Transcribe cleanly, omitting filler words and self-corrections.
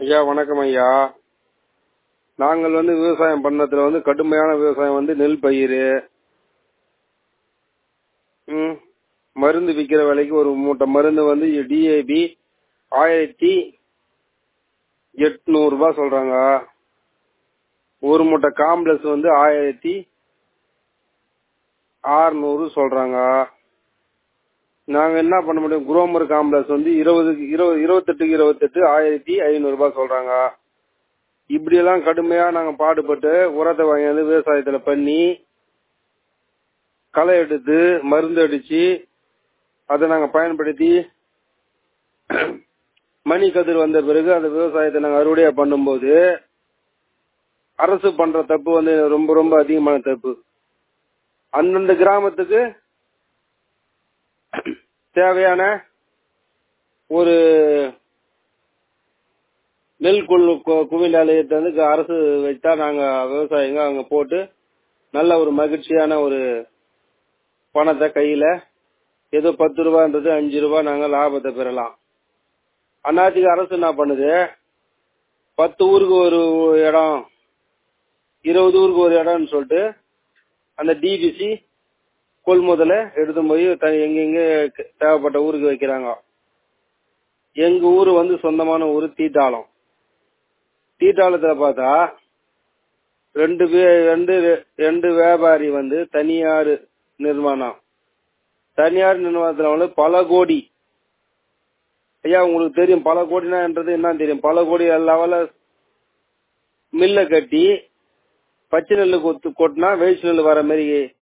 ஐயா வணக்கம் ஐயா. நாங்கள் விவசாயம் பண்ணதுல கடுமையான விவசாயம் நெல் பயிர், மருந்து விற்கிற விலைக்கு ஒரு மூட்டை மருந்து டிஏபி 1800 ரூபாய் சொல்றாங்க. ஒரு மூட்டை காம்ப்ளெக்ஸ் 1600 சொல்றாங்க. நாங்க என்ன பண்ண முடியும்? குரோமர் காம்ப்ளெக்ஸ் 28 1500 ரூபாய் சொல்றாங்க. இப்படி எல்லாம் கடுமையா நாங்க பாடுபட்டு உரத்தை வாங்கி விவசாயத்துல பண்ணி களை எடுத்து மருந்து அடிச்சு அதை நாங்க பயன்படுத்தி மணி கதிர் வந்த பிறகு அந்த விவசாயத்தை நாங்க அறுவடையா பண்ணும்போது அரசு பண்ற தப்பு ரொம்ப ரொம்ப அதிகமான தப்பு. அந்தந்த கிராமத்துக்கு தேவையான ஒரு நெல் குவியல் நிலையத்தை அரசு வைத்தா நாங்க விவசாயிங்க அங்க போட்டு நல்ல ஒரு மகிழ்ச்சியான ஒரு பணத்தை கையில ஏதோ 10 ரூபான்றது 5 ரூபாய் நாங்க லாபத்தை பெறலாம். அண்ணாத்துக்கு அரசு என்ன பண்ணுது? 10 ஊருக்கு ஒரு இடம், 20 ஊருக்கு ஒரு இடம்னு சொல்லிட்டு அந்த டிபிசி கொள்முதலை எடுத்து போய் எங்கெங்க தேவைப்பட்ட ஊருக்கு வைக்கிறாங்க. எங்க ஊரு சொந்தமான ஊரு தீட்டாளம். தீட்டாளத்துல பார்த்தா ரெண்டு வியாபாரி தனியார் நிறுவனம். தனியார் நிறுவனத்துல பல கோடி. ஐயா உங்களுக்கு தெரியும் பல கோடினா என்ன தெரியும்? பல கோடி லெவல மில்ல கட்டி பச்சை நெல்லு கொட்டினா வெயிட் நெல் வர மாதிரி